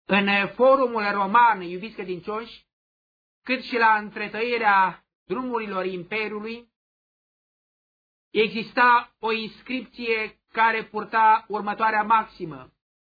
În forumul roman, iubiți credincioși, cât și la întretăierea drumurilor Imperiului, exista o inscripție care purta următoarea maximă: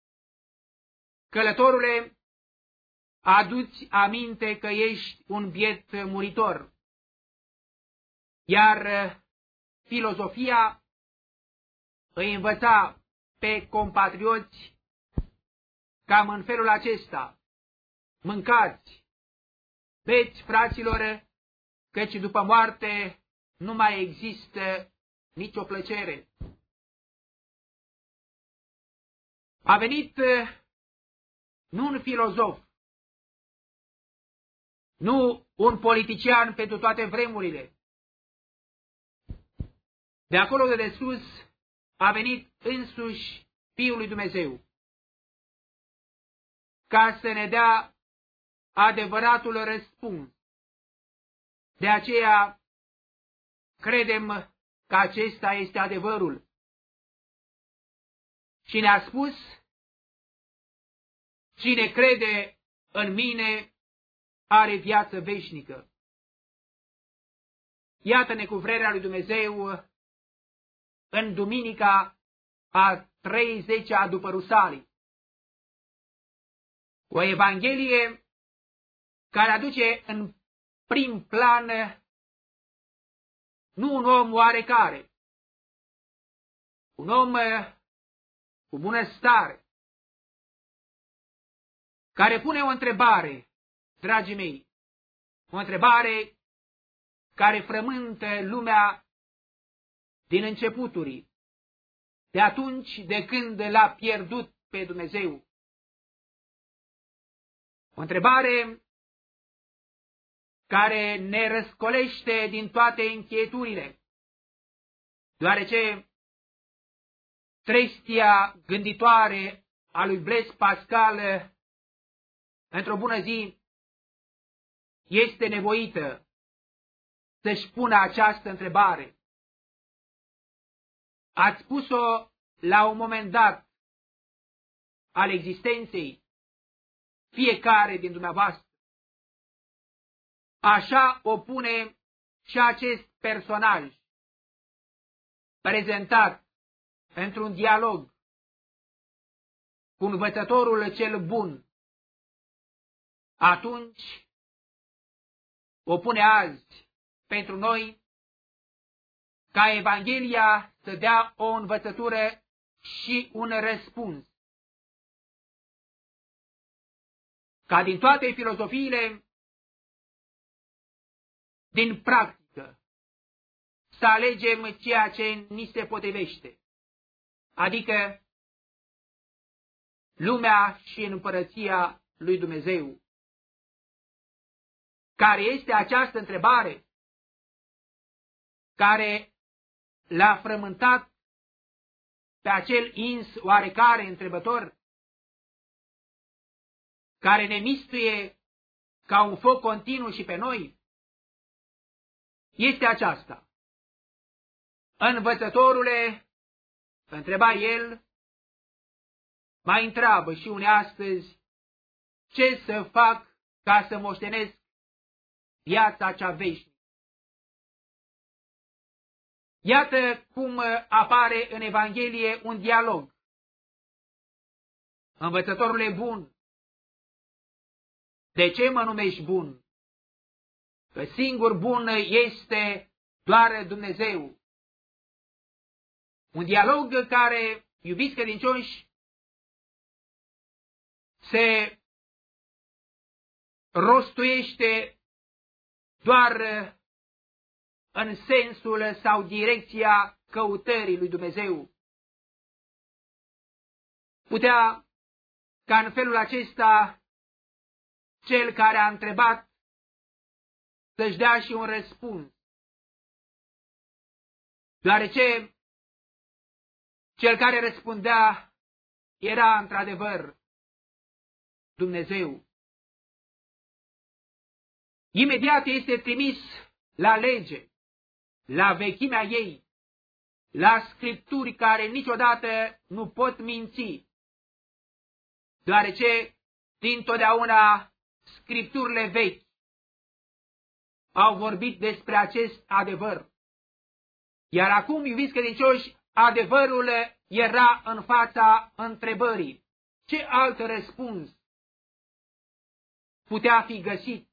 călătorule, adu-ți aminte că ești un biet muritor. Iar filozofia îi învăța pe compatrioți cam în felul acesta: mâncați, beți, fraților, căci după moarte nu mai există nicio plăcere. A venit nu un filozof, nu un politician pentru toate vremurile. De acolo de sus a venit însuși Fiul lui Dumnezeu, ca să ne dea adevăratul răspuns. De aceea credem că acesta este adevărul. Și ne-a spus: cine crede în mine are viață veșnică. Iată-ne cu vrerea lui Dumnezeu în duminica a 30-a după Rusalii. O evanghelie care aduce în prim plan nu un om oarecare, un om cu bunăstare, care pune o întrebare, dragii mei, o întrebare care frământă lumea din începuturi, de atunci de când l-a pierdut pe Dumnezeu. O întrebare care ne răscolește din toate încheieturile, deoarece trestia gânditoare a lui Blaise Pascal, într-o bună zi, este nevoită să-și pună această întrebare. Ați pus-o la un moment dat al existenței fiecare din dumneavoastră. Așa o pune și acest personaj, prezentat într-un dialog cu învățătorul cel bun. Atunci o pune azi pentru noi, ca Evanghelia să dea o învățătură și un răspuns. Ca din toate filozofiile, din practică, să alegem ceea ce ni se potrivește, adică lumea și împărăția lui Dumnezeu. Care este această întrebare care l-a frământat pe acel ins oarecare întrebător, care ne mistuie ca un foc continuu și pe noi? Este aceasta: învățătorule, întreba el, mai întreabă și une astăzi, ce să fac ca să moștenesc viața cea veșnică? Iată cum apare în Evanghelie un dialog. Învățătorule bun, de ce mă numești bun? Că singur bun este doar Dumnezeu. Un dialog care, iubiți credincioși, se rostuiește doar în sensul sau direcția căutării lui Dumnezeu. Putea ca în felul acesta cel care a întrebat să-și dea și un răspuns, deoarece cel care răspundea era într-adevăr Dumnezeu. Imediat este trimis la lege, la vechimea ei, la scripturi care niciodată nu pot minți, deoarece dintotdeauna Scripturile vechi au vorbit despre acest adevăr. Iar acum, iubiți credincioși, adevărul era în fața întrebării. Ce alt răspuns putea fi găsit?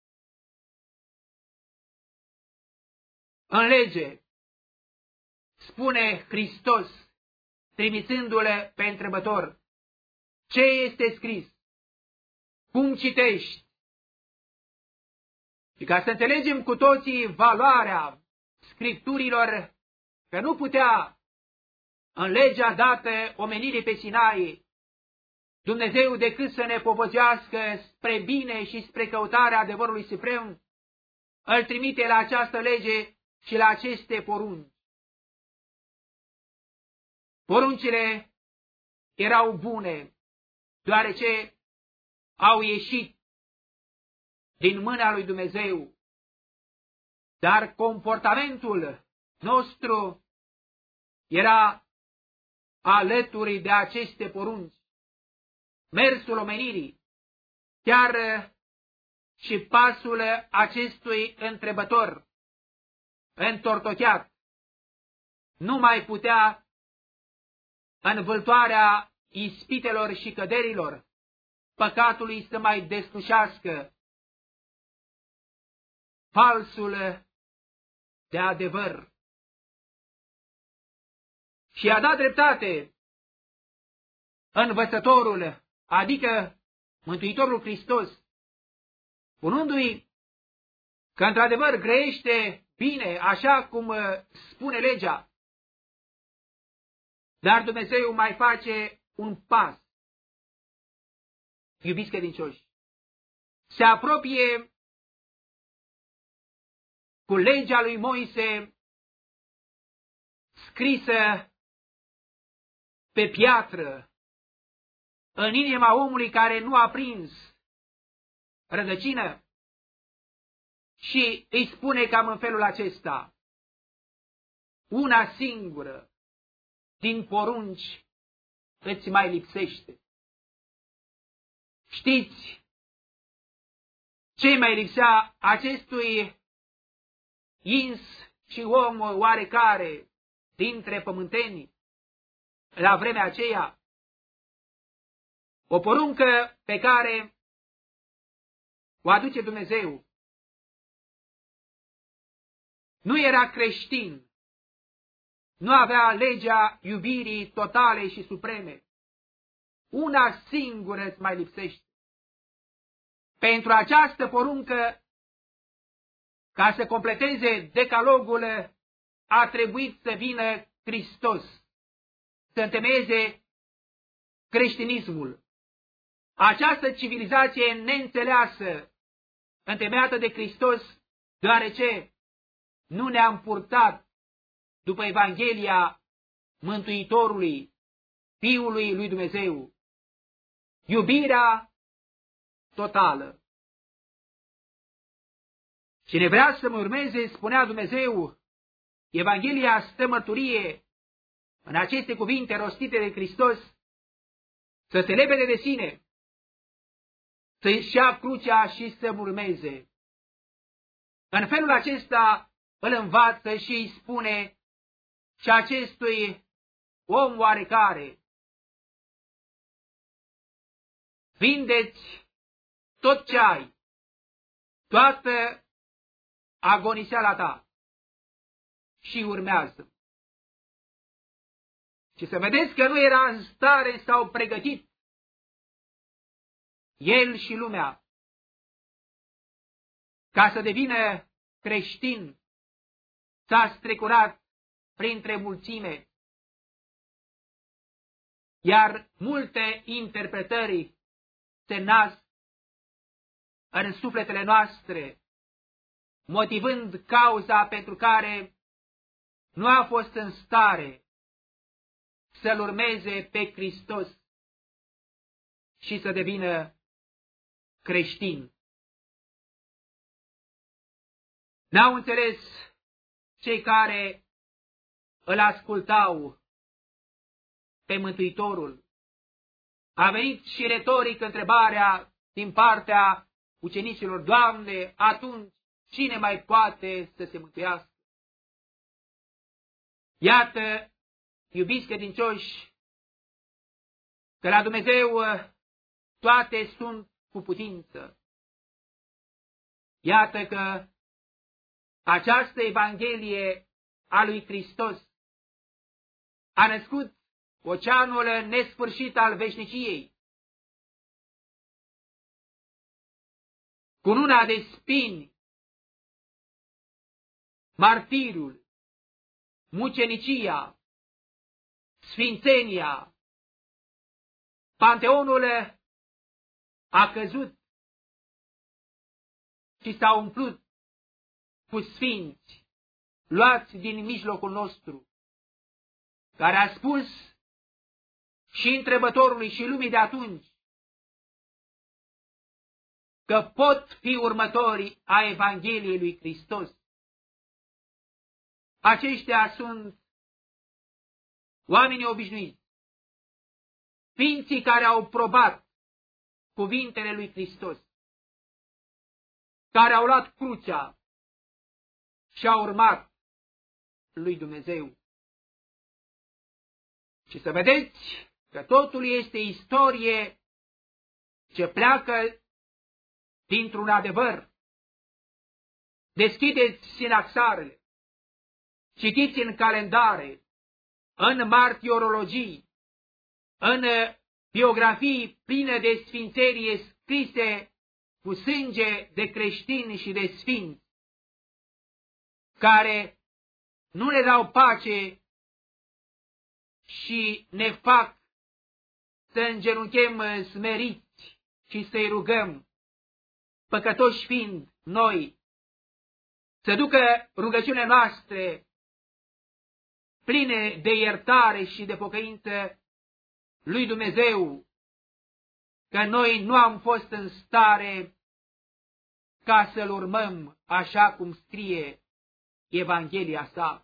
În lege spune Hristos, trimițându-le pe întrebător, ce este scris? Cum citești? Și ca să înțelegem cu toții valoarea Scripturilor, că nu putea în legea dată omenirii pe Sinai Dumnezeu decât să ne povățească spre bine și spre căutarea adevărului suprem, îl trimite la această lege și la aceste porunci. Poruncile erau bune, deoarece au ieșit din mâna lui Dumnezeu, dar comportamentul nostru era alături de aceste porunci. Mersul omenirii, chiar și pasul acestui întrebător întortocheat, nu mai putea în vâltoarea ispitelor și căderilor păcatului să mai deslușească falsul de adevăr. Și a dat dreptate învățătorul, adică Mântuitorul Hristos, spunându-i că într-adevăr grăiește bine, așa cum spune legea, dar Dumnezeu mai face un pas. Iubiți credincioși, se apropie cu legea lui Moise scrisă pe piatră în inima omului care nu a prins rădăcină și îi spune cam în felul acesta: una singură din porunci îți mai lipsește. Știți ce mai lipsea acestui ins și om oarecare dintre pământeni la vremea aceea? O poruncă pe care o aduce Dumnezeu. Nu era creștin, nu avea legea iubirii totale și supreme. Una singură îți mai lipsește. Pentru această poruncă, ca să completeze decalogul, a trebuit să vină Hristos, să întemeieze creștinismul. Această civilizație neînțeleasă, întemeiată de Hristos, deoarece nu ne-am purtat după Evanghelia Mântuitorului, Fiului lui Dumnezeu, iubirea totală. Cine vrea să mă urmeze, spunea Dumnezeu, Evanghelia stă mărturie în aceste cuvinte rostite de Hristos, să se lepede de sine, să-și ia crucea și să-mi urmeze. În felul acesta îl învață și îi spune și acestui om oarecare: vindeți tot ce ai, toată agoniseala ta și urmează. Și să vedeți că nu era în stare sau pregătit el și lumea ca să devină creștin, s-a strecurat printre mulțime, iar multe interpretări se nasc în sufletele noastre, motivând cauza pentru care nu a fost în stare să-L urmeze pe Hristos și să devină creștin. N-au înțeles cei care îl ascultau pe Mântuitorul. A venit și retoric întrebarea din partea ucenicilor: Doamne, atunci cine mai poate să se mântuiască? Iată, iubiți credincioși, că la Dumnezeu toate sunt cu putință. Iată că această Evanghelie a lui Hristos a născut oceanul nesfârșit al veșniciei. Cununa de spini, martirul, mucenicia, sfințenia, Panteonul a căzut și s-a umplut cu sfinți luați din mijlocul nostru, care a spus și întrebătorului și lumii de atunci că pot fi următorii a Evangheliei lui Hristos. Aceștia sunt oamenii obișnuiți, sfinții care au probat cuvintele lui Hristos, care au luat crucea și au urmat lui Dumnezeu. Și să vedeți că totul este istorie ce pleacă dintr-un adevăr. Deschideți sinaxarele, citiți în calendare, în martirologii, în biografii pline de sfințerie scrise cu sânge de creștini și de sfinți, care nu ne dau pace și ne fac să îngenunchem smeriți și să-i rugăm, păcătoși fiind noi, să ducă rugăciunile noastre pline de iertare și de pocăință lui Dumnezeu, că noi nu am fost în stare ca să-L urmăm așa cum scrie Evanghelia sa.